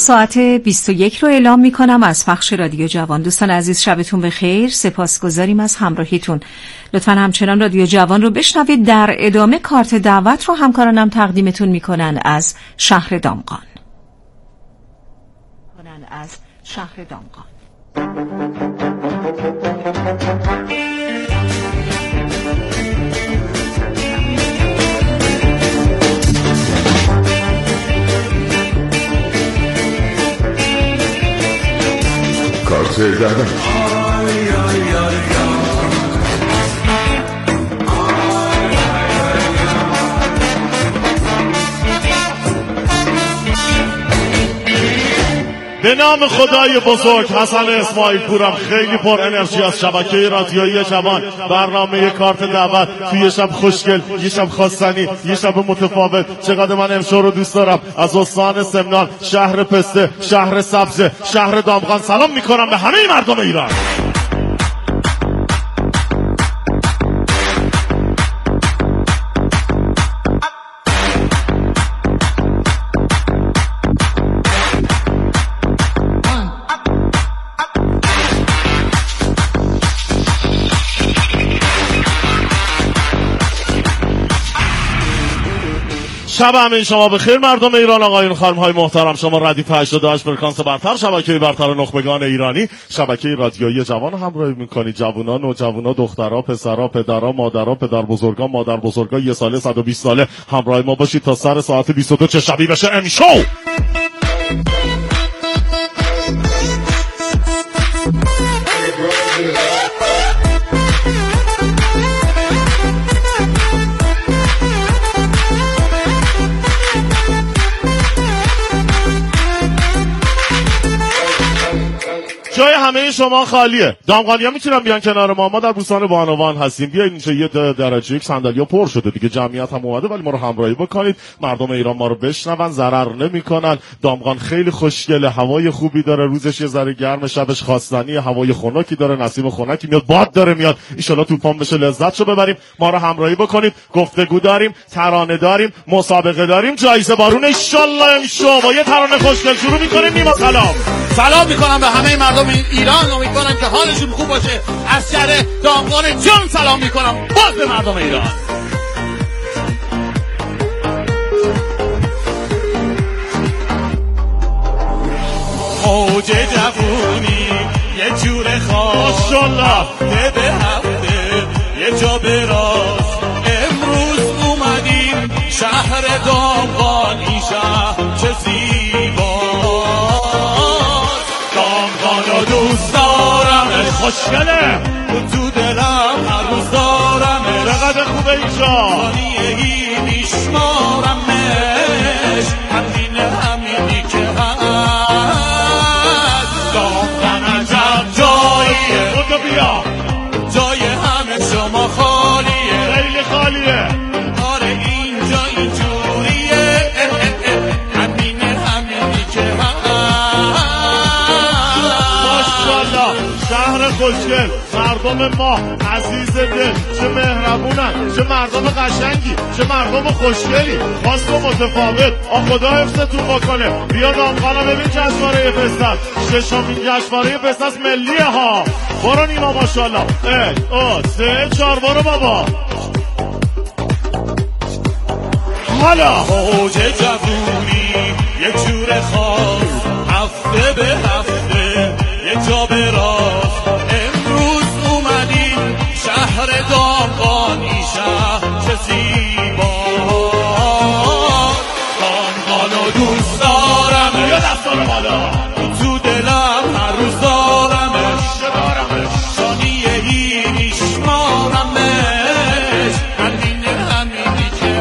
ساعت 21 رو اعلام می کنم از پخش رادیو جوان. دوستان عزیز شبتون بخیر، سپاسگزاریم از همراهیتون. لطفاً همچنان رادیو جوان رو بشنوید. در ادامه کارت دعوت رو همکارانم تقدیمتون می کنن از شهر دامغان. کارت دعوت. به نام خدای بزرگ، حسن اسماعیل پورم، خیلی پر انرژی از شبکه رادیویی جوان. برنامه کارت دعوت توی شب خوشگل، یه شب خواستنی، یه شب متفاوت. چقدر من امشب رو دوست دارم. از استان سمنان، شهر پسته، شهر سبز، شهر دامغان سلام میکنم به همه مردم ایران. شب همه شما بخیر مردم ایران، آقایون خانم‌های محترم. شما ردیف 88 فرکانس برتر، شبکه برتر نخبگان ایرانی، شبکه رادیویی جوان همراهی می‌کنید. جوونا، نوجوانا، دخترها، پسرها، پدرها، مادرها، پدر بزرگا، مادر بزرگا، 1 ساله، 120 ساله همراه ما باشید تا سر ساعت 22 چه شبی بشه امشو. جای همه شما خالیه. دامغانی‌ها میتونن بیان کنار ما در بوستان بانوان هستیم. بیاین اینجا یه درجه یک صندلی‌ها پر شده دیگه، جمعیت هم اومده، ولی ما رو همراهی بکنید. مردم ایران ما رو بشنون، ضرر نمی‌کنن. دامغان خیلی خوشگله، هوای خوبی داره، روزش یه ذره گرم، شبش خواستنی، هوای خنکی داره، نسیم خنکی میاد، باد داره میاد. ان شاءالله توپان بشه، لذتشو ببریم. ما رو همراهی بکنید. گفتگو داریم، ترانه داریم، مسابقه داریم، جایزه بارون ان شاءالله. امشب با یه ترانه خوشگل شروع می‌کنیم. نیما سلام می‌کنم به همه مردم ایران. امیدوارم که حالشون خوب باشه. از شهر دامغان جان سلام میکنم باز به مردم ایران. موج جوونی یه جور خاص، هفته به هفته یه جا به راست. امروز اومدیم شهر دامغان، این شهر چه زیباست. دامغانو دوست دارمش، خوشگله تو دلم هر روز دارمش. چقدر خوبه اینجا، خانیهی میشمارمش. همینی که هست. دامغان عجب جاییه، خودو بیا، جای همه شما خالیه، خیلی خالیه. آره اینجا اینجوریه. همینی که هست. ماشاءالله شهر خوشگل، مردم ما عزیز دل، چه مهربونن، چه مردم قشنگی، چه مردم خوشگلی، خاص و متفاوت. خدا حفظتون بکنه. بیا دامغانا ببین جشنواره فست است. 6مین جشنواره فست است ملیه ها. برو نیما ماشاءالله. 1 2 3 4 برو بابا. حالا موج جوونی یه جور خاص، هفته به هفته یه جا به راست. امروز اومدیم شهر دامغان، این شهر چه زیباست. دامغانو دوست دارم، یا دستان بالا، تو دلم هر روز دارمش. ثانیه‌ای میشمارمش. همینی که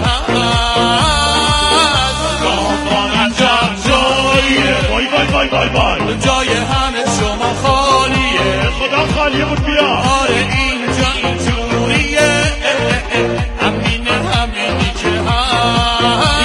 هست. دامغان عجب جاییه، وای جای همه شما خالیه، خدا خالیه بود. بیا آره اینجا اینجوریه. همینی که هست.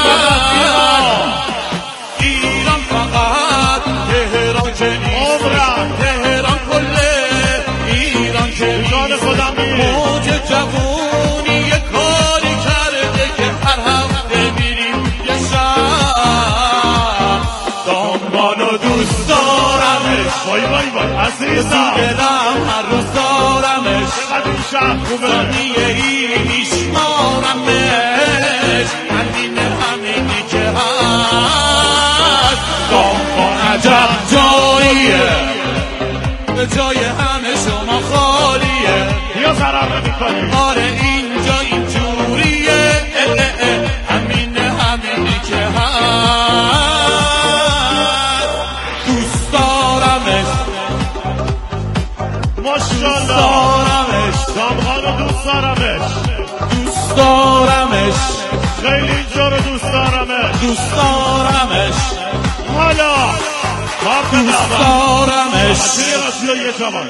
ایران فقط تهران که نیست، تهران کله ایران که نیست. موج جوونی یه کاری کرده که هر هفته میریم یه شهر. آرزو دلم هر روز دارمش ثانیه ای میشمارمش همین همینی که هست دامغان عجب جاییه به جای همه شما خالیه یا ضرر نمی‌کنی آره اینجا اینجوریه همین همینی که هست دوست دارمش ماشاءالله دامغانو دوست دارمش دوست دارمش خیلی اینجا رو دوست دارمش حالا دوست دارمش یه جوان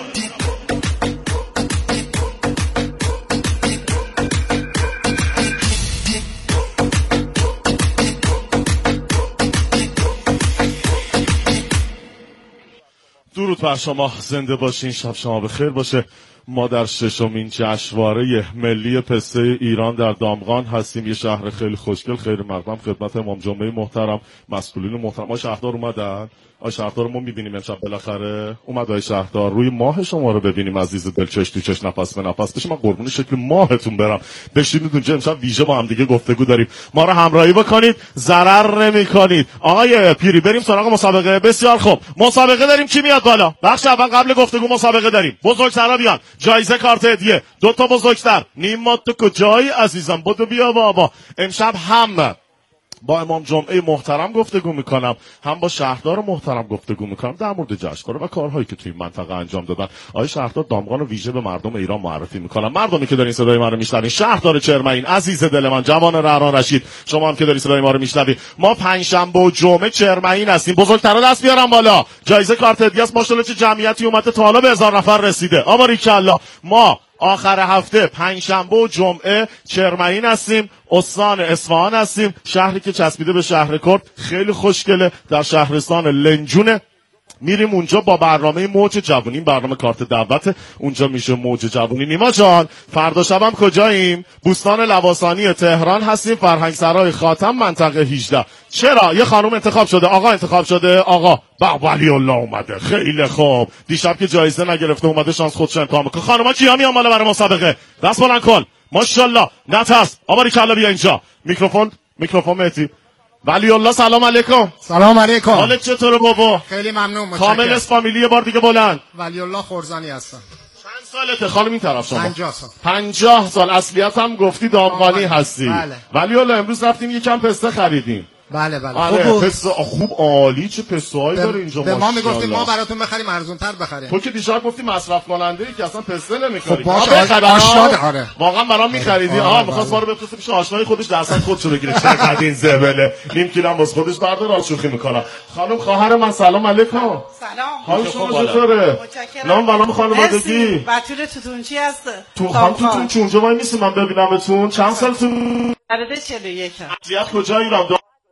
درود بر شما، زنده باشین، شب شما بخیر باشه. ما در ششمین جشنواره ملی پسته ایران در دامغان هستیم، یه شهر خیلی خوشگل، خیلی مردم. خدمت امام جمعه محترم، مسئولین محترم. آقای شهردار اومدن؟ آقای شهردار ما میبینیم امشب بالاخره اومد. آقای شهردار روی ماه شما رو ببینیم عزیز دل، چش تو چش، نفس به نفس بشه. من قربون شکل ماهتون برم. بشینید اونجا امشب ویژه با هم دیگه گفتگو داریم. ما رو همراهی بکنید، ضرر نمی‌کنید. آقای پیری بریم سراغ مسابقه. بسیار خوب، مسابقه داریم. کی میاد بالا؟ بخش اول قبل گفتگو مسابقه داریم. بزرگسرا بیان. جایزه کارت هدیه، 2 تا بزرگتر. نیما تو کجایی عزیزم؟ بدو بیا بابا. امشب هم با امام جمعه محترم گفتگو میکنم، هم با شهردار محترم گفتگو میکنم در مورد جشنواره و کارهایی که توی این منطقه انجام دادن. آقای شهردار دامغان رو ویژه به مردم ایران معرفی میکنم. مردمی که دارین صدای ما رو میشنوین، شهردار چرمین عزیز دل من، جوان رهران رشید، شما هم که دارین صدای ما رو میشنوین، ما پنجشنبه و جمعه چرمین هستیم. بزرگترا دست بیارن بالا. جایزه کارت هدیه است. ماشاءالله چه جمعیتی اومده، تا حالا به 1000 نفر رسیده. آباریکالله. ما آخر هفته پنجشنبه و جمعه چرمین هستیم، استان اصفهان هستیم، شهری که چسبیده به شهر کرد، خیلی خوشگله، در شهرستان لنجونه. میریم اونجا با برنامه موج جوونی، برنامه کارت دعوت، اونجا میشه موج جوونی. نیما جان فردا شبم کجاییم؟ بوستان لواسانی تهران هستیم، فرهنگ سرای خاتم منطقه 18. چرا؟ یه خانم انتخاب شده، آقا انتخاب شده، آقا ولی الله اومده. خیلی خوب، دیشب که جایزه نگرفته اومده شانس خودش امتحان میکنه. خانوما کیا میان بالا برای مسابقه؟ دست بلند کن. ماشاءالله. نترس. آباریکالله بیا اینجا. میکروفون مهدی. ولی الله سلام علیکم. سلام علیکم. حالت چطوره بابا؟ خیلی ممنون، متشکرم. کامل از فامیلی یه بار دیگه بلند. ولی الله خورزانی هستم. چند سالته خانم این طرف شما؟ 50 سال. 50 سال. اصلیت هم گفتی دامغانی هستی. بله. ولی الله امروز رفتیم یکم پسته خریدیم. بله بله. آره پسته خوب عالی. چه پسته‌هایی داره اینجا به ما ماشاءالله. میگفتیم ما براتون بخریم ارزان‌تر بخریم. تو که دیشب گفتی مصرف کننده ای که اصلا پسته نمی‌خری. خب باشه آشناده. آره واقعا برام می‌خریدی. آها می‌خواست ما رو بفرسته پیش آشنای خودش، درصد خودشو بگیره. چقدر این زبله. نیم کیلو هم واسه خودش بردار، شوخی می‌کنه. خانم خواهر من سلام علیکم. سلام. حال شما چطوره؟ نام بلام خانوادگی. بچه‌ر توتونچی هست. تو خانم توتونچی اونجا وای میسی من ببینمتون. چند سالتون؟ عدد 41. اصلیت کجا ایران؟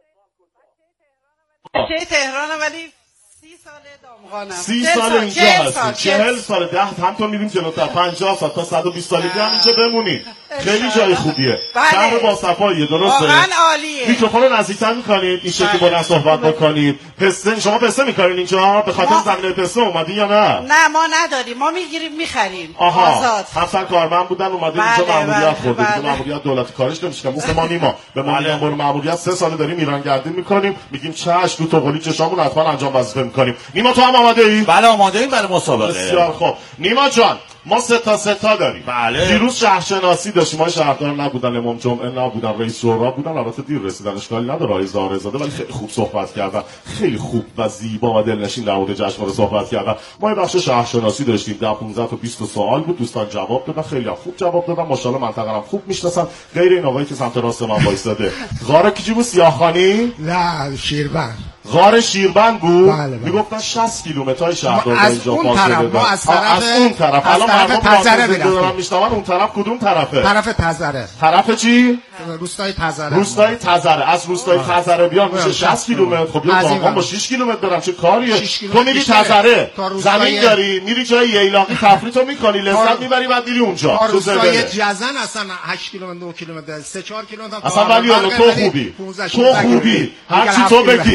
چه تهران ولی 30 سال دامغانم. 30 سال اینجا هستی. 40 سال 10 هم تا میریم جلوتر. 50 سال تا 120 سالگی هم اینجا بمونید. خیلی جای خوبیه. شهر با صفاییه. درسته؟ واقعا عالیه. میکروفون رو نزدیکتر می‌کنید این شکلی با صحبت بکنید. پسته شما پسته می‌کنید اینجا به خاطر زمینه پسته اومدین یا نه؟ نه ما نداریم، ما میگیریم می‌خریم. آزاد. همسر کارمند بودن اومده اینجا ماموریت خورده. دیگه ماموریت دولتی کارش نمیشه. مثل ما نیما به ما میگن برو ماموریت 3 سال داریم ایران گردی می‌کنیم. میگیم چش تو توقلی چشامون حتما انجام وظیفه می‌کنیم. نیما تو هم آماده ای؟ بله آماده ایم برای مسابقه. بسیار خوب. نیما جان ما 3 تا داریم. بله. دیروز شهرشناسی داشتیم. ما شهردار نبودن، امام جمعه نبودن، رئیس جمهور بودن. البته دیر رسیدن، اشکالی نداره. آقای زارزاده ولی خیلی خوب صحبت کردن. خیلی خوب و زیبا و دلنشین در مورد جشنواره صحبت کردن. ما یه بخش شهرشناسی داشتیم. 15 تا 20 سوال بود. دوستان جواب دادن. خیلی خوب جواب دادن. ماشاءالله منطقه هم خوب میشناسن. غیر این آقایی که سمت راست من وایساده. غار کی بود؟ سیاهخانی؟ نه شیربند. غار شیربند بود. بله. میگفتن 60 کیلومتر شهردار اینجا فاصله داره. از اون طرف الان مردم تزره میرن. میشنون اون طرف کدوم طرفه؟ طرف تزره. طرف چی؟ روستای تزره. روستای تزره. از روستای تزره بیان میشه 60 کیلومتر. خب یه واقعا با 6 کیلومتر برم چه کاریه؟ تو میری تزره. زمین داری، میری جای ییلاقی تفریح تو میکنی، لذت میبری، بعد میری اونجا. روستای جزن اصلا 8 کیلومتر 2 کیلومتر 3 4 کیلومتر اصلا ولی تو خوبی. تو خوبی. هر چی تو بگی.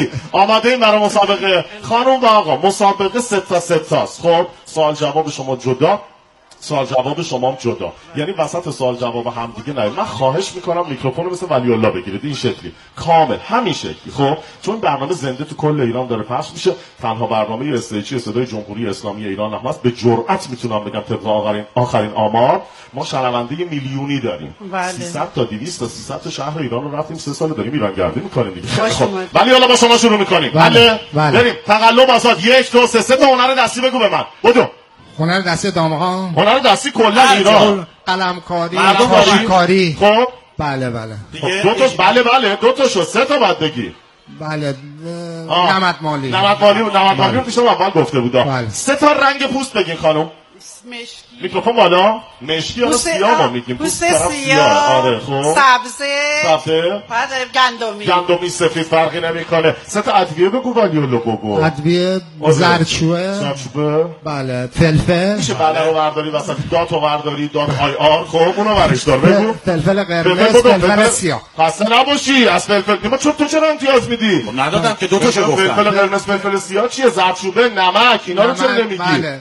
آماده این برای مسابقه؟ خانم و آقا مسابقه 3 تا است. خب سوال جواب شما جدا، سوال جواب شما هم جدا، یعنی وسط سوال جواب هم دیگه نه. من خواهش میکنم میکروفون مثل ولی الله بگیرید، این شکلی کامل همین شکلی. خب چون برنامه زنده تو کل ایران داره پخش میشه، تنها برنامه استیجی صدای جمهوری اسلامی ایران هم هست. به جرئت میتونم بگم طبق آخرین آمار ما شنونده میلیونی داریم. 300 تا 200 تا 300 تا شهر ایران رو رفتیم 3 سال داریم ایرانگردی میکنیم دیگه. خب ولی حالا با شما شروع میکنیم. بله بریم. تقلب آزاد. 1 2 3 تا هنر دستی بگو به من. بدو. هنر دستی دامغان، هنر دستی کلا ایران، قلمکاری، کاری. خب بله دو تاش بله 2 تا شد، 3 تا بعد بگی. بله نمد مالی رو پیشم اول گفته بودم. 3 تا رنگ پوست بگین خانم. میکروفون بالا. مشکی یا سیاه ما میگیم. پوست سیاه. آره خب. سبزه. بعد گندمی سفید فرقی نمیکنه. 3 تا ادویه بگو ولی الله بگو. ادویه زردچوبه. بله فلفل. میشه بله رو برداری وسط دات رو برداری دات آی آر. خب اونو برش دار بگو. فلفل قرمز، فلفل سیاه. خسته نباشی از فلفل. ما تو چرا امتیاز میدی؟ ندادم که 2 تاشو گفتم. فلفل قرمز فلفل سیاه چیه؟ زردچوبه، نمک، اینا رو چرا نمیگی؟ بله.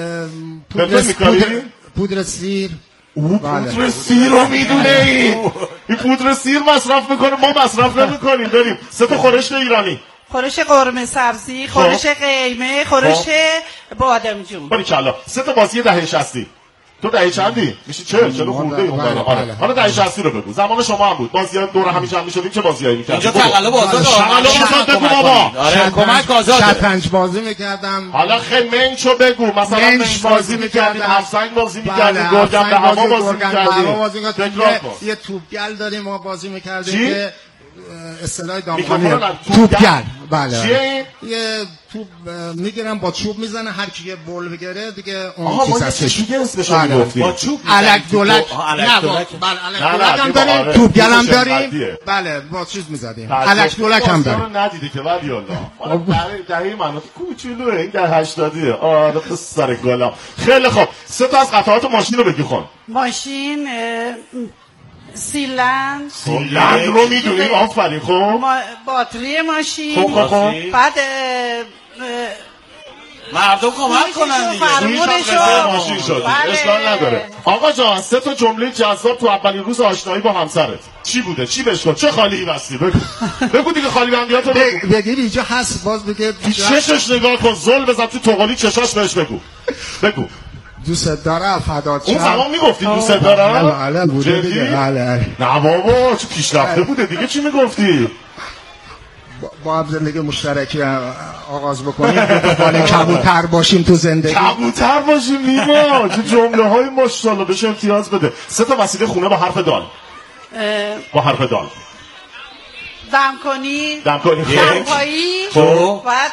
پودر سیر. پودر سیر رو میدونه این پودر سیر مصرف میکنه، ما مصرف نمیکنیم. بریم. 3 تا خورش ایرانی. خورش قرمه سبزی، خورش قیمه، خورش بادمجون. باریکلا. 3 تا بازی دهه 60. تو دهه چندی؟ میشه 40 خورده اون بالا. آره حالا دهه 60 رو بگو. زمان شما هم بود. بازی‌ها دور هم جمع می‌شدیم. چه بازیایی می‌کردید؟ اینجا تقلب آزاد. بگو بابا. آره کمک آزاد. شطرنج بازی می‌کردم. حالا خیلی منچو بگو. مثلا منچ بازی می‌کردیم، هفسنگ بازی می‌کردیم، گرگم به هوا بازی می‌کردیم. یه توپگل داریم ما بازی می‌کردیم که اصطلاح دامغانی توپگل. بله. چیه؟ یه توپ میگیرن با چوب میزنه، هر کی یه بول بگیره دیگه اون چیز هستش. دیگه اسمش رو میگفتیم. با چوب الک دولک. الک هم داریم، توپگل هم داریم. بله با چیز میزدیم. الک دولک هم داریم. ندیدی که ولی الله. دهه منو کوچولوه این در 80 آره سر گلم. خیلی خوب. 3 تا از قطعات ماشین رو بگی خون. ماشین سیلند رو میدونیم. آفرین. خب باتری ماشین. خب بعد مردم کمک کنن دیگه. فرمونشو ماشین شد. اشکال نداره. آقا جان 3 تا جمله جذاب تو اولین روز آشنایی با همسرت چی بوده؟ چی بهش گفت؟ چه خالی بستی؟ بگو دیگه خالی بندیاتو بگی اینجا هست. باز بگه چشش نگاه کن، زل بزن تو توقالی چشاش بهش بگو. دوست داره فدات شم. اون زمان میگفتی دوست داره؟ بله بوده دیگه. بله. نه بابا چه پیشرفته بوده دیگه. چی میگفتی؟ با هم زندگی مشترکی آغاز بکنیم. بالای کبوتر باشیم تو زندگی. کبوتر باشیم نیما. چه جمله های ماشاءالله. بهش امتیاز بده. 3 تا وسیله خونه با حرف دال. دمکنی دمپایی. بعد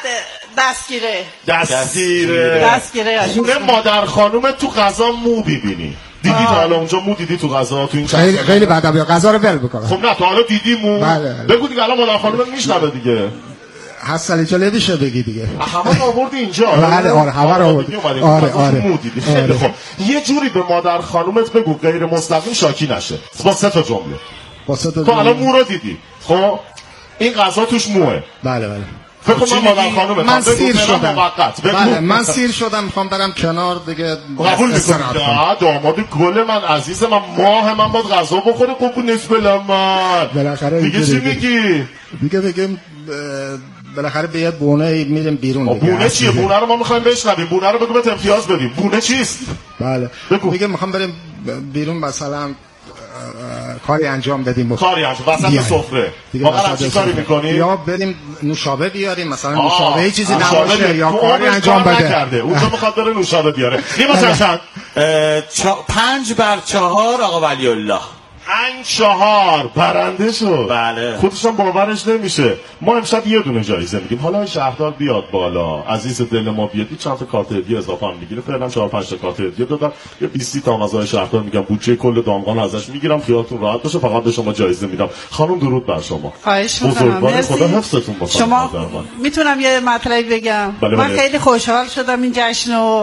دستگیره. خونه مادر خانوم تو غذا مو ببینی. دیدی تا حالا اونجا مو دیدی تو غذا؟ تو این خیلی بعدا بیا غذا رو ول بکنه. خب نه تا حالا دیدی مو؟ بله. بگو دیگه الان مادر خانوم میشنوه دیگه. حسلی چه نمیشه بگی دیگه. همه آوردی اینجا. بله آره همه رو آوردی. آره مو دیدی. خیلی خوب. یه جوری به مادر خانومت بگو غیر مستقیم شاکی نشه. با 3 تا جمله. تو الان مو رو دیدی. خب این غذا توش موه. بله. فکر کنم مادر خانومه. من سیر شدم. بله من سیر شدم میخوام برم کنار دیگه. قبول میکنم. داماد گل من عزیز من ماه من باید غذا بخوره. قبول نیست من. بالاخره دیگه چی میگی؟ دیگه بگیم بالاخره به یه بونه میریم بیرون دیگه. بونه چیه؟ بونه رو ما میخوایم بشنویم. بونه رو بگو بهت امتیاز بدیم. بونه چیست؟ بله میگه میخوام بریم بیرون مثلا کاری انجام بدیم. کاری انجام وسط سفره. واقعا چی کاری میکنی؟ یا بریم نوشابه بیاریم مثلا. نوشابه چیزی نباشه یا کاری انجام بده. اونجا میخواد بره نوشابه بیاره. نیما چند؟ 5 بر 4 آقا ولی الله. 5-4 برنده شد. بله. خودشم باورش نمیشه. ما امشب یه دونه جایزه میگیم. حالا شهردار بیاد بالا. عزیز دل ما بیاد. چند تا کارت هدیه اضافه هم میگیره. فعلا 4-5 تا کارت هدیه دادم. یه 20 تا مزایای شهردار میگم. بودجه کل دامغان ازش میگیرم. خیالتون راحت باشه. فقط به شما جایزه میدم. خانم درود بر شما. خواهش می‌کنم. خدا حفظتون بکنه. شما میتونم یه مطلبی بگم؟ بله. من خیلی خوشحال شدم این جشنو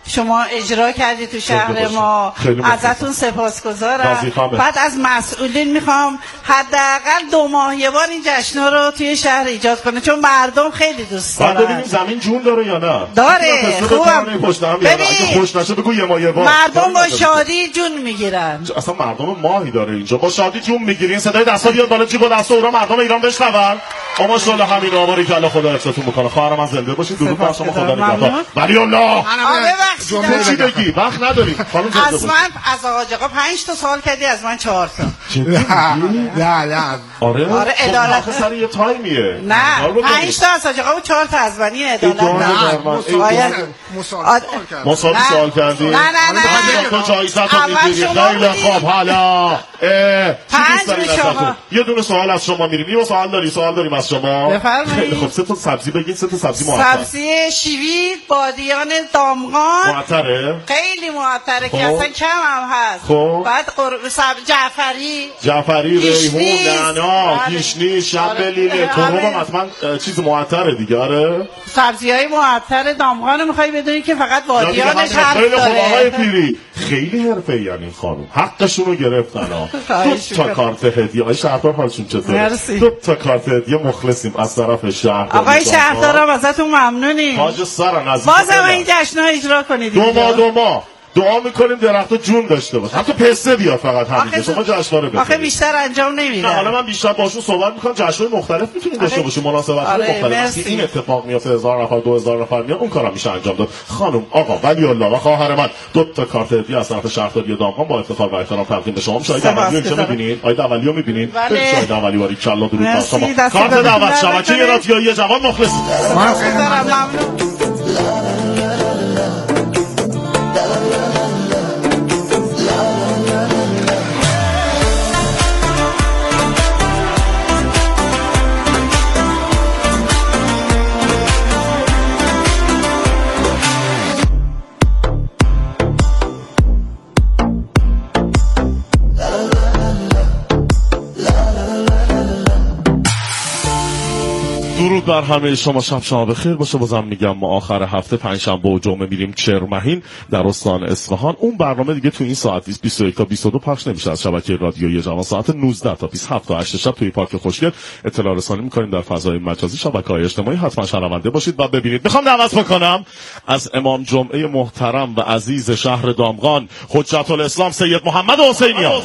شما اجرا کردی تو شهر ما، ازتون سپاسگزارم. بعد از مسئولین میخوام حداقل 2 ماه یه بار این جشن‌ها رو توی شهر ایجاد کنه، چون مردم خیلی دوست دارن. بعد ببینیم زمین جون داره یا نه؟ داره. خوبم. ببین اگه خوش نشه بگو یه ماه یه بار. مردم با شادی جون میگیرن. اصلا مردم ماهی داره اینجا، با شادی جون میگیرین. صدای دستا بیاد بالا، جیب و دستا اورا مردم ایران بشنون. ماشاءالله همین آماری که الله خدا حفظتون میکنه. خواهرم از زنده باشید. درود بر شما. خدا نگهدار. ولی الله چی بگی؟ وقت نداریم. خانم از من از آقا 5 تا سوال کردی، از من 4 تا. نه آره عدالت سر یه تایمیه. نه 5 تا از آقا 4 تا از من. این عدالت نه. مساوی سوال کردی؟ نه تو جایزه تو میگیری. خیلی خوب. حالا 5 شما. یه دونه سوال از شما میریم. یه سوال داریم از شما. بفرمایید. خیلی خوب. 3 تا سبزی بگین. 3 تا سبزی معطر. سبزی شیوی، بادیان دامغان. معطره؟ خیلی معطره که اصلا کم هم هست. بعد جعفری، ریحون، نعنا، گیشنیش، شنبلیله، کرم حتما چیز معطره دیگه. آره سبزی‌های معطر دامغان می‌خوای بدونی که فقط بادیانش حرف داره. داره. آقای پیری خیلی حرفه‌ای این خانم، حقشون رو گرفتن. 2 تا کارت هدیه. آقای شهردار حالشون چطوره؟ 2 تا کارت هدیه مخلصیم از طرف شهردار. آقای شهردارم ازتون ممنونیم. تاج سرن از بازم این جشن‌ها اجرا کنید. 2 ماه دعا میکنیم درختو جون داشته باشه. حتی پسته بیاد فقط همین. شما جشنواره بکنید. آخه بیشتر انجام نمیدن. نه حالا من بیشتر باشون صحبت میکنم. جشن‌های مختلف میتونید داشته باشید، مناسبت‌های مختلف. این اتفاق میفته 1000 نفر 2000 نفر میان، اون کارا میشه انجام داد. خانم آقا ولی الله و خواهر من 2 تا کارت هدیه از طرف شهرداری دامغان با افتخار و احترام تقدیم به شما. شاید اولیو چه می‌بینید؟ آید اولیو می‌بینید؟ شاید اولیو باری کلا درود بر شما. کارت دعوت شبکه رادیویی جوان مخلص. ممنون. درود بر همه شما. شب بخیر باشه. بازم میگم ما آخر هفته پنجشنبه و جمعه میریم چرمهین در استان اصفهان. اون برنامه دیگه تو این ساعت 21 تا 22 پخش نمیشه از شبکه رادیویی جوان. ساعت 19 تا 27 تا 8 شب توی پارک خوشگل اطلاع رسانی میکنیم در فضای مجازی، شبکه‌های اجتماعی. حتما شنونده باشید و ببینید. میخوام دعوت بکنم از امام جمعه محترم و عزیز شهر دامغان حجت الاسلام سید محمد حسینیان.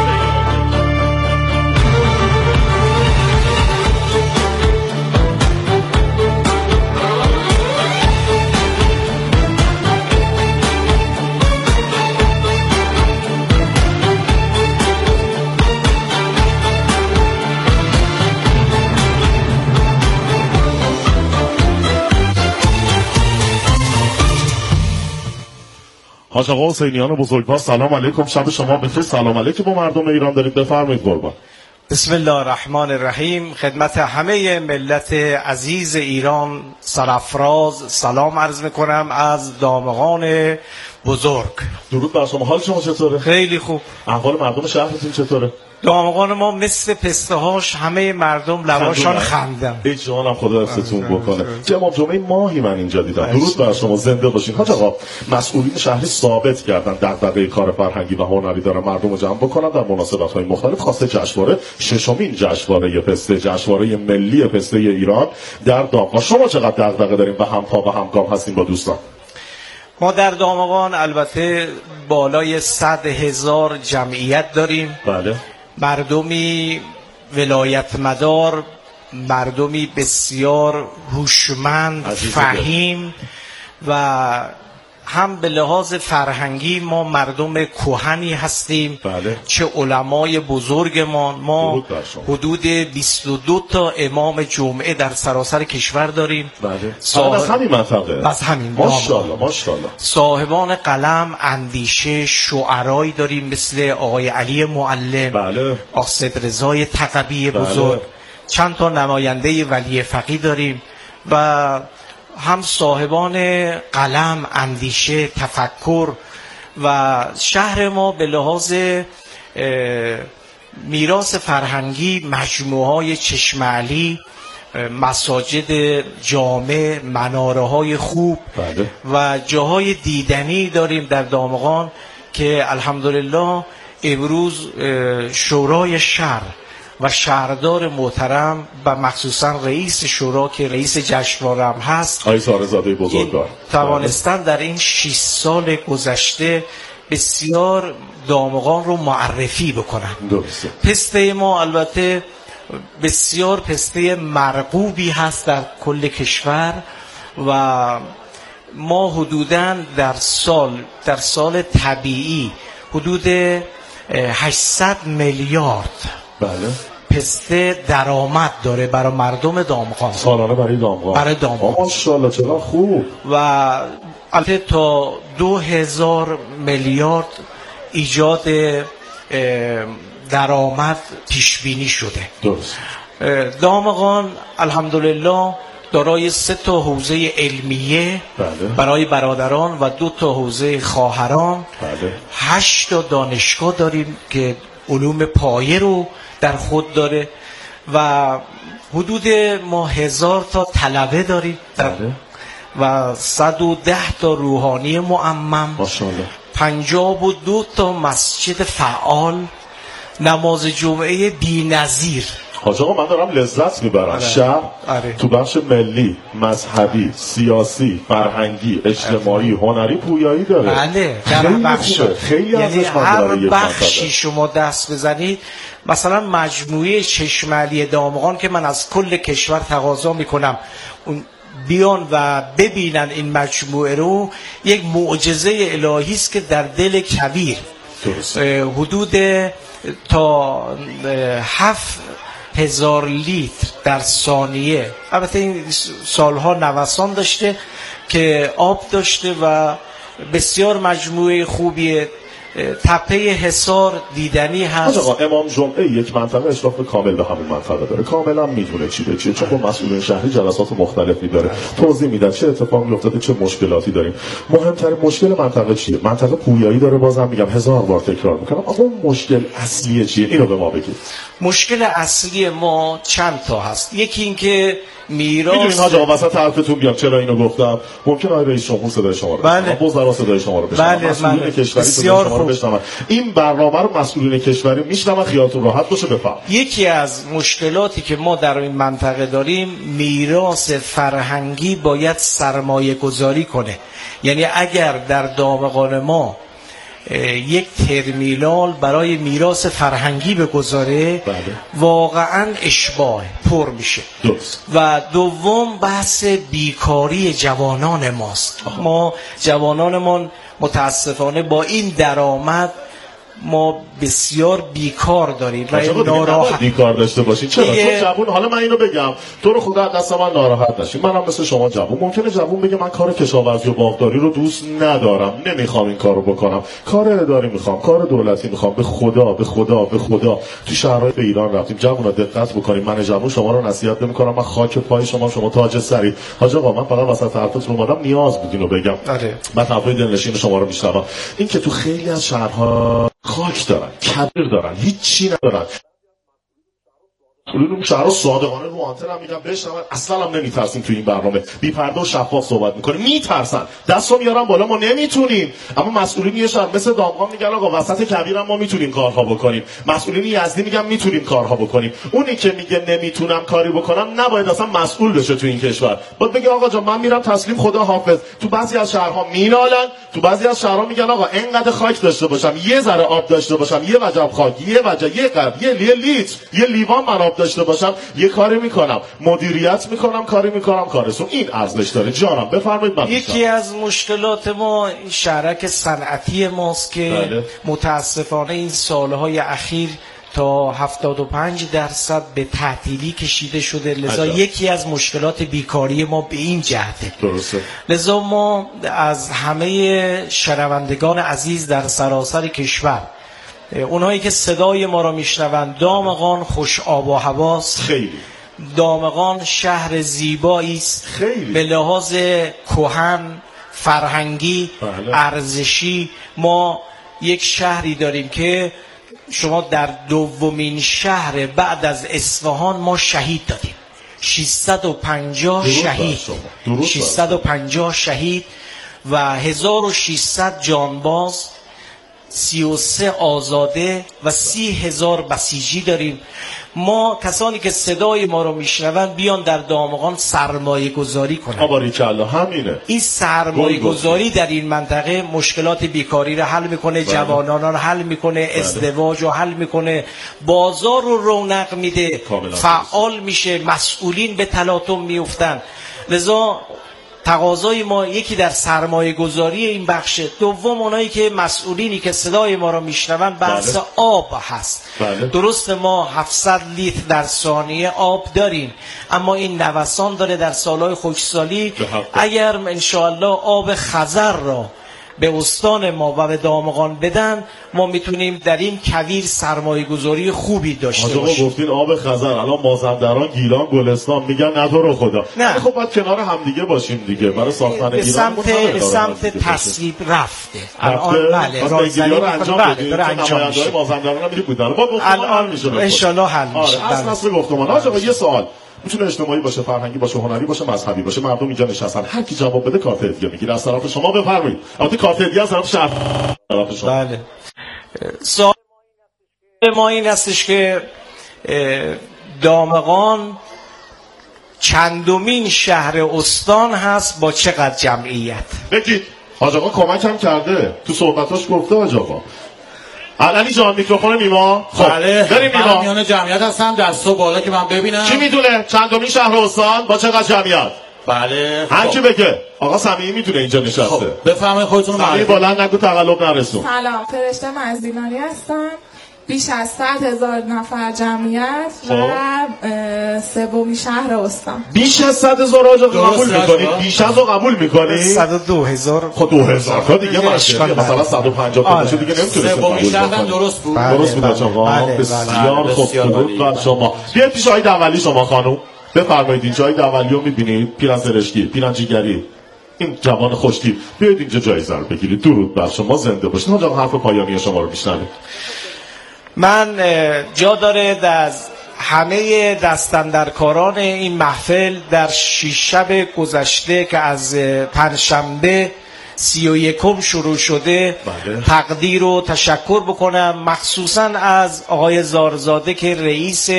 حاج آقا حسینیان بزرگوار سلام علیکم. شب شما بخیر. سلام علیکم با مردم ایران دارید. بفرمایید قربان. بسم الله الرحمن الرحیم. خدمت همه ملت عزیز ایران سرافراز سلام عرض میکنم از دامغان بزرگ. درود بر شما. حال شما چطوره؟ خیلی خوب. احوال مردم شهرتون چطوره؟ دامغان ما مثل پسته هاش همه مردم لباشان خندن. ای جانم خدا حفظتون بکنه. امام جمعه ماهی من اینجا دیدم. درود بر شما. زنده باشین. حاج آقا مسئولین شهری ثابت کردن دغدغه کار فرهنگی و هنری دارن مردم رو جمع بکنن در مناسبت‌های مختلف. خواسته جشنواره ششمین جشنواره پسته، جشنواره ملی پسته ایران در دامغان. شما چقدر دغدغه دارین و همپا و همگام هستین با دوستان؟ ما در دامغان البته بالای 100,000 جمعیت داریم. بله. مردمی ولایت مدار، مردمی بسیار هوشمند، فهیم و هم به لحاظ فرهنگی ما مردم کهنی هستیم. بله. چه علمای بزرگمان، ما حدود 22 تا امام جمعه در سراسر کشور داریم. بله. از همین منطقه. از همین. ماشاءالله ماشاءالله. صاحبان قلم، اندیشه، شعرایی داریم مثل آقای علی معلم. بله. آقای رضای تقوی بزرگ. بله. چند تا نماینده ولی فقیه داریم و هم صاحبان قلم، اندیشه، تفکر و شهر ما به لحاظ میراث فرهنگی مجموعه‌های چشم علی مساجد جامع، مناره های خوب و جاهای دیدنی داریم در دامغان که الحمدلله امروز شورای شهر و شهردار محترم و مخصوصا رئیس شورا که رئیس جشنواره هم هست آقای سارزاده بزرگوار توانستن در این 6 سال گذشته بسیار دامغان رو معرفی بکنن. پسته ما البته بسیار پسته مرغوبی هست در کل کشور و ما حدوداً در سال طبیعی حدود 800 میلیارد پسته درآمد داره برای مردم دامغان سالانه برای دامغان. ماشاءالله چقدر خوب. و البته تا 2000 میلیارد ایجاد درآمد پیش بینی شده. درست. دامغان الحمدلله دارای 3 تا حوزه علمیه برای برادران و 2 تا حوزه خواهران. 8 تا دانشگاه داریم که علوم پایه رو در خود داره و حدود ما 1000 تا طلبه داریم و 110 تا روحانی معمم، 52 تا مسجد فعال، نماز جمعه بی‌نظیر. حاج آقا من دارم لذت میبرم. شهر تو بخش ملی، مذهبی، سیاسی، فرهنگی، اجتماعی، هنری پویایی داره. بله خیلی یعنی هر بخشی شما دست بزنید، مثلا مجموعه چشم علی دامغان که من از کل کشور تقاضا میکنم اون بیان و ببینن این مجموعه رو، یک معجزه الهی است که در دل کویر حدود تا 7000 لیتر در ثانیه، البته این سالها نوسان داشته که آب داشته و بسیار مجموعه خوبیه. تپه حصار دیدنی هست. آقا امام جمعه یک منطقه اشراف کامل به همون منطقه داره، کاملا میدونه چی به چیه، چون با مسئولین شهری جلسات مختلفی داره، توضیح میدن چه اتفاقی افتاده، چه مشکلاتی داریم. مهمترین مشکل منطقه چیه؟ منطقه پویایی داره، بازم میگم 1000 بار تکرار میکنم. اما مشکل اصلی چیه؟ اینو به ما بگید. مشکل اصلی ما چند تا هست. یکی این که میراث، میدونین حاج آقا وسط حرفتون بیام چرا اینو گفتم؟ ممکنه آقای رئیس جمهور صدای شما رو بشنون، وزرا صدای شما رو بشنون، مسئولین کشوری صدای شما رو بشنون. این برنامه رو مسئولین کشوری میشنون، خیالتون راحت باشه. بفهم. یکی از مشکلاتی که ما در این منطقه داریم، میراث فرهنگی باید سرمایه گذاری کنه. یعنی اگر در دامغان ما یک ترمینال برای میراث فرهنگی بگذاره، واقعا اشباع پر میشه. و دوم بحث بیکاری جوانان ماست. ما جوانانمان متاسفانه با این درآمد ما بسیار بیکار داریم و ناراحت بیکار داشته باشین. چرا؟ تو جوون، حالا من اینو بگم تو رو خدا دست من ناراحت نشین، منم مثل شما جوون ممکنه جوون بگه من کار کشاورزی و باغداری رو دوست ندارم، نمیخوام این کارو بکنم، کار اداری میخوام، کار دولتی میخوام. به خدا به خدا به خدا تو شهرهای به ایران رفتیم، جوونا دقت بکنید. من جوون شما رو نصیحت نمیکنم، من خاک پای شما تاج سرید. حاج آقا من فقط وسط حرفتون اومدم نیاز بود اینو بگم. بعد حرفای دلنشین شما رو میشنوم. این که تو خیلی از شهرها خاک دارن، کبیر دارن، هیچی ندارن. اون شهرها صادقانه رو آنتن هم میگم بشنون، اصلا هم نمیترسیم تو این برنامه بی پرده و شفاف صحبت میکنیم. میترسن، دستو میارن بالا ما نمیتونیم. اما مسئولین یه شهر مثل دامغان میگن آقا وسط کبیر هم ما میتونیم کارها بکنیم. مسئولین یزدی میگن میتونیم کارها بکنیم. اونی که میگه نمیتونم کاری بکنم نباید اصلا مسئول بشه تو این کشور. باید بگه آقا جان من میرم تسلیم خدا حافظ. تو بعضی از شهرها مینالن، تو بعضی از شهرها میگن آقا اینقدر خاک داشته باشم، یه ذره آب داشته باشم، یه وجب خاک، یه وجب، یه قرب، یه لیتر، یه لیوان من آب داشته باشم، یه کاری میکنم، مدیریت میکنم، کاری میکنم، کارسون. این ارزش داره. جانم بفرمایید. من یکی از مشکلات ما این شهرک صنعتی ماست که متاسفانه این سالهای اخیر تا 75% به تعطیلی کشیده شده. لذا یکی از مشکلات بیکاری ما به این جهته. درسته. لذا ما از همه شنوندگان عزیز در سراسر کشور، اونایی که صدای ما رو میشنوند، دامغان خوش آب و هواست. خیلی. دامغان شهر زیبایی است. خیلی. به لحاظ کهن، فرهنگی، ارزشی. ما یک شهری داریم که شما در دومین شهر بعد از اصفهان ما شهید دادیم. 650 شهید 650 شهید و 1600 جانباز، 33 آزاده و 30,000 بسیجی داریم. ما کسانی که صدای ما رو میشنون بیان در دامغان سرمایه گذاری کنن. باریکلا همینه. این سرمایه گذاری در این منطقه مشکلات بیکاری رو حل میکنه، جوانان رو حل میکنه، ازدواج رو حل میکنه، بازار رو رونق میده، فعال میشه، مسئولین به تلاطم میفتن. لذا تقاضای ما یکی در سرمایه گذاری این بخش، دوم اونایی که مسئولینی که صدای ما رو میشنون بحث آب هست. درست ما 700 لیتر در ثانیه آب داریم، اما این نوسان داره در سالهای خشکسالی. اگر انشاءالله آب خزر را به استان ما و به دامغان بدن، ما میتونیم در این کویر سرمایه گذاری خوبی داشته باشیم. گفتین آب خزر، الان مازندران، گیلان، گلستان میگن نه تو رو خدا. نه خب باید کنار همدیگه باشیم دیگه برای ساختن ایران. به سمت تصویب رفته الان. بله رازداری رو انجام بدید. نماینده‌های مازندران هم میگه بودن. با الان ان شاء الله حل میشه. اصل گفتمان. آقا یه سوال، میتونه اجتماعی باشه، فرهنگی باشه، هنری باشه، مذهبی باشه، مردم اینجا نشستن، هر کی جواب بده کارت هدیه میگیره. از طرف شما بفرمایید. البته کارت هدیه از طرف شهر طرف شما. بله. سوال ما این هستش که دامغان چندمین شهر استان هست با چقدر جمعیت؟ بگید. حاج آقا کمکم کرده، تو صحبتاش گفته حاج آقا. علی جان میکروفون نیما. بله بریم نیما. میان جمعیت هستم، دستو بالا که من ببینم. کی میدونه چندمین شهر استان با چقدر جمعیت؟ بله هر کی بگه. آقا سمیعی میدونه اینجا نشسته. بفرمایید خودتون رو معرفی. بلند نگو تقلب نرسون. سلام، فرشته مزدیلانی هستم. بیش از 100,000 نفر جمعیت و سومین شهر استان. بیش از 100,000 آجا قبول میکنید؟ بیش از قبول میکنید؟ 102,000. خب 2,000 تا دیگه مشکل، مثلا 150 تا دیگه نمیتونه. سومین شهر درست بود. درست بود آقا. بسیار خوب بود. شما بیاید پیش آقای دولی. شما خانم بفرمایید. اینجا آقای دولی رو میبینید، پیرن زرشکی، پیرن جیگری، این جوان خوشتیپ. بیاید اینجا جایزه رو بگیرید. درود بر شما، زنده باشید. آقا حرف پایانی شما رو میشنویم. من جا داره از همه دستاندرکاران این محفل در 6 شب گذشته که از پنجشنبه 31 شروع شده تقدیر و تشکر بکنم، مخصوصا از آقای زارزاده که رئیس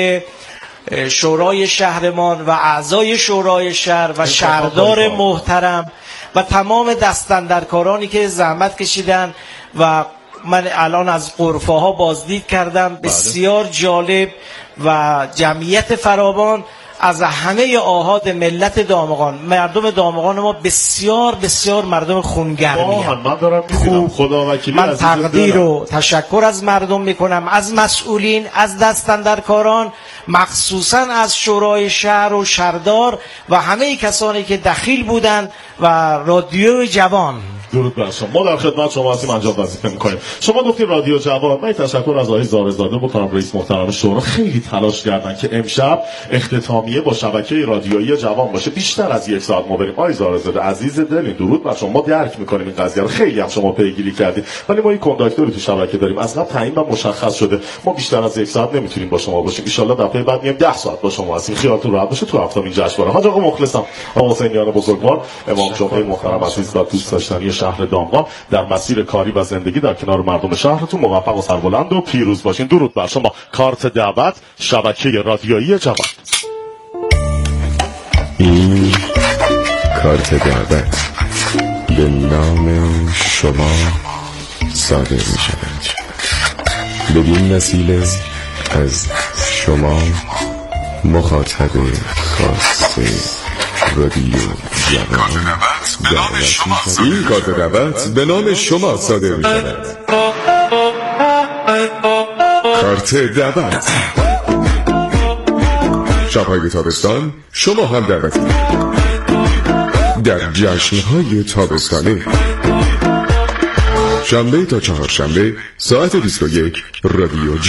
شورای شهرمان و اعضای شورای شهر و شهردار محترم و تمام دستاندرکارانی که زحمت کشیدن. و من الان از غرفه‌ها بازدید کردم، بسیار جالب و جمعیت فراوان از همه آحاد ملت دامغان. مردم دامغان ما بسیار بسیار مردم خونگرمی هستند. من تقدیر و تشکر از مردم میکنم، از مسئولین، از دستاندرکاران، مخصوصا از شورای شهر و شهردار و همه کسانی که دخیل بودند و رادیو جوان. درود بر شما. ما در خدمت شما هستیم، انجام وظیفه می‌کنیم. شما گفتید رادیو جوان. من تشکر از آقای زارزاده بکنم، رئیس محترم شورا. خیلی تلاش کردن که امشب اختتامیه با شبکه رادیویی جوان باشه. بیشتر از 1 ساعت ما بریم. آقای زارزاده عزیز دلین، درود بر شما. ما درک می‌کنیم این قضیه رو، خیلی هم شما پیگیری کردید، ولی ما این کنداکتوری تو شبکه داریم، اصلا تعیین و مشخص شده. ما بیشتر از 1 ساعت نمیتونیم با شما باشیم. ان شاءالله دفعه بعد میایم 10 ساعت با شما هستیم. خیالتون راحت باشه. تو هفتم این جشنواره. حاج آقا مخلصم. آقا حسینیان بزرگوار، امام جمعه محترم عزیز و دوست داشتنی شهر دامغان، در مسیر کاری و زندگی در کنار مردم شهرتون موفق و سربلند و پیروز باشین. درود بر شما. کارت دعوت، شبکه رادیویی جوان. این کارت دعوت به نام شما صادر می شود. بدین وسیله از شما مخاطب خاص رادیو جوان این کارت دعوت به نام شما صادر می شود. کارت دعوت. شب‌های تابستان شما هم دعوتید. در جشن‌های تابستانه شنبه تا چهارشنبه ساعت 21 رادیو